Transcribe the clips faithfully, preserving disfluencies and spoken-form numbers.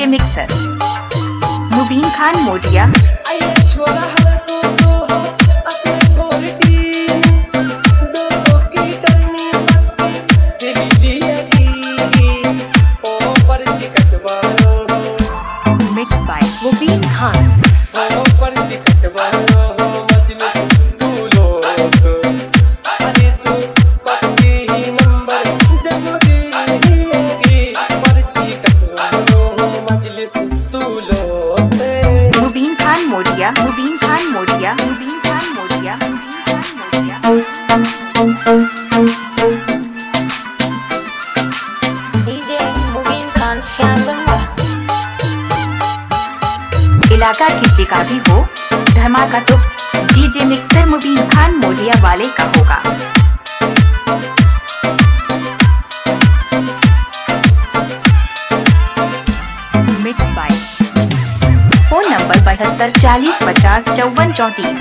Mixer Mubeen Khan Motiya. Mix by Mubeen Khan. Mubeen Khan Motiya Mubeen Khan Motiya Mubeen Khan Motiya Mubeen Khan Motiya. DJ Mubeen Khan Shyam Ganga. इलाका किसी का भी हो, धमाका तो डीजे मिक्सर मुबीन खान मोटिया वाले का होगा। मिक्स बाय फोन नंबर बहत्तर चालीस पचास चौवन चौंतीस।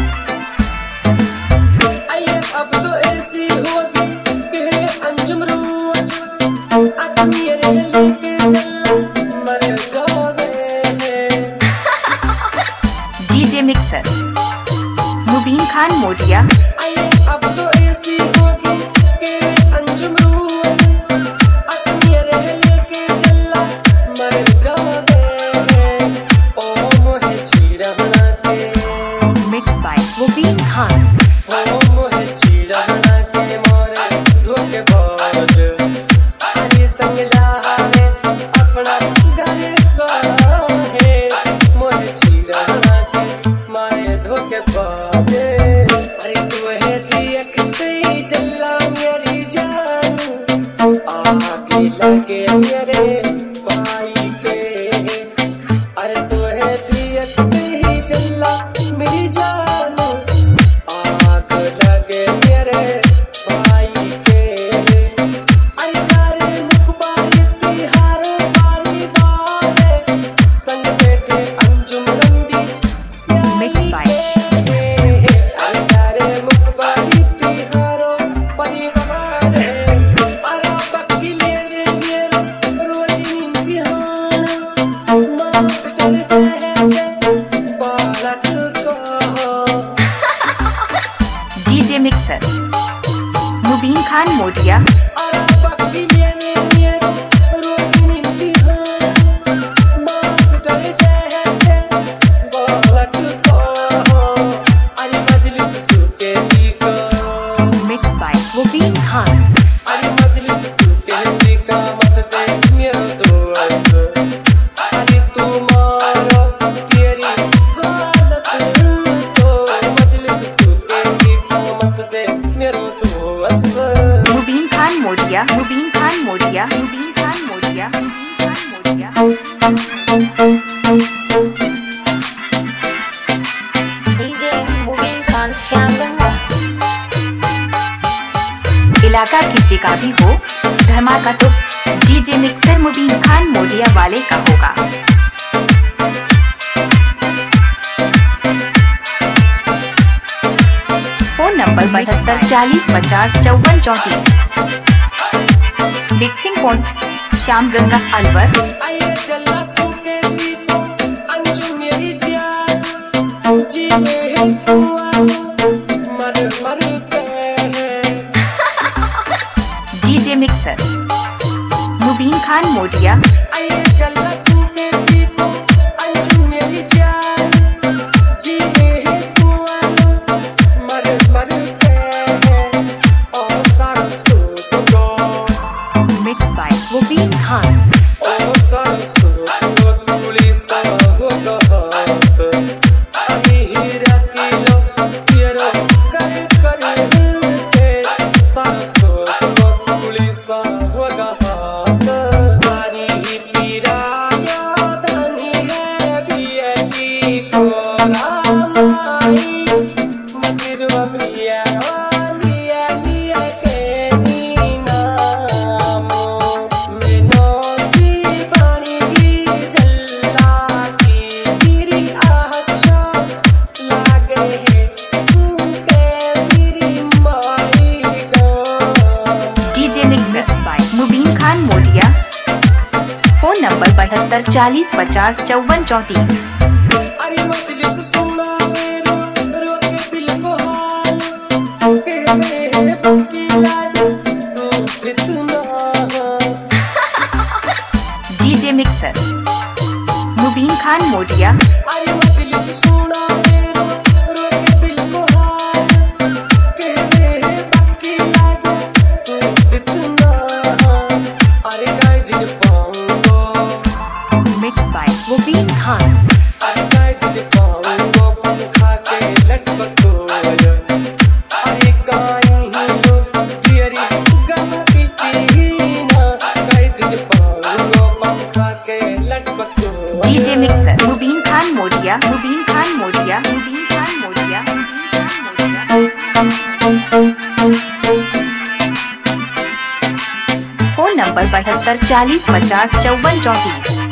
DJ mixer Mubeen Khan Motiya. Mix by Mubeen Khan. लगे मेरे भाई के, अरे तो है देखते ही जल्ला मेरी जान, आग लगे मेरे भाई के। अरे तारे मुखबारी तिहारो बारी बारे संग बैठे अंजुम रंदी मिक्स बाय अरे तारे मुखबारी तिहारो परिवार है। DJ mixer Mubeen Khan Motiya. Mix by Mubeen Khan. Mubeen Khan Motiya Mubeen Khan Motiya Mubeen Khan Motiya Mubeen Khan Motiya. DJ Mubeen Khan Shyam Ganga. इलाका किसी का भी हो, धमाका तो डीजे मिक्सर मुबीन खान मोटिया वाले का होगा। फोन नंबर बहत्तर चालीस पचास चौवन चौंतीस। Mixing point Shyam Ganga Alwar. DJ mixer Mubeen Khan Motiya. Mix by Mubeen Khan. सारी बहत्तर चालीस पचास चौवन चौंतीस। अरे मजलिस सुना मेरो रो के दिल को हाल के मेरे पक्की लाडू तू इतना डीजे मिक्सर मुबीन खान मोडिया। अरे मजलिस सुना मेरो रो के दिल को हाल के मेरे पक्की लाडू तू इतना अरे काय दिन पाऊंगो मिक्स बाय मुबीन खान। अरे काय दिन पाऊंगो पंखा के लटपटो अरे काय ही लो तेरी गम पीती ना काय दिन पाऊंगो पंखा के लटपटो। DJ mixer Mubeen Khan Modiya Mubeen Khan Modiya Mubeen Khan Modiya Mubeen Khan Modiya. Phone number बहत्तर चालीस पचास चौवन चौंतीस।